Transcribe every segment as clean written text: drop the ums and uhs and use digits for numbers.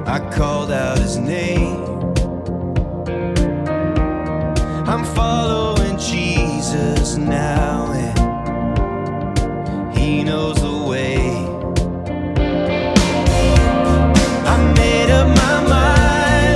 I called out his name. I'm following Jesus now, and he knows the way. I made up my mind,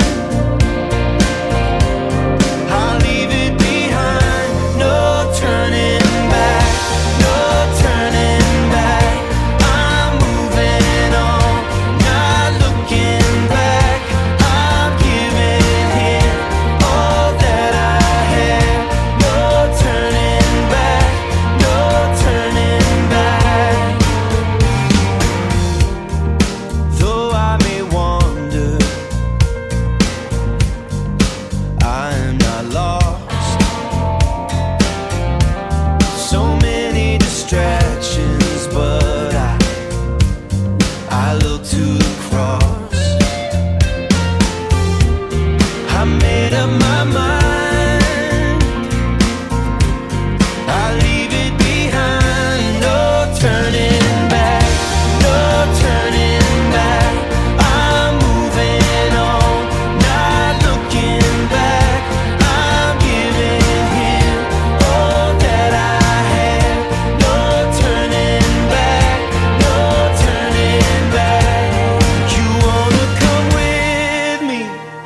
I'll leave it behind. No turning back, no turning back. I'm moving on, not looking back. I'm giving him all that I have. No turning back, no turning back. Though I may wander, I am not lost. So many distractions, but I look to the cross. I made up my mind, I'll leave it behind. No turning back, no turning back. I'm moving on, not looking back. I'm giving him all that I have. No turning back, no turning back. You wanna come with me?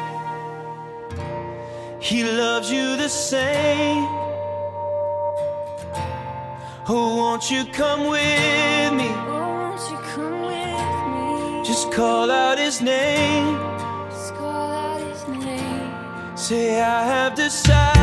He loves you the same. Oh, won't you come with me? Won't you come with me? Just call out his name. Just call out his name. Say I have decided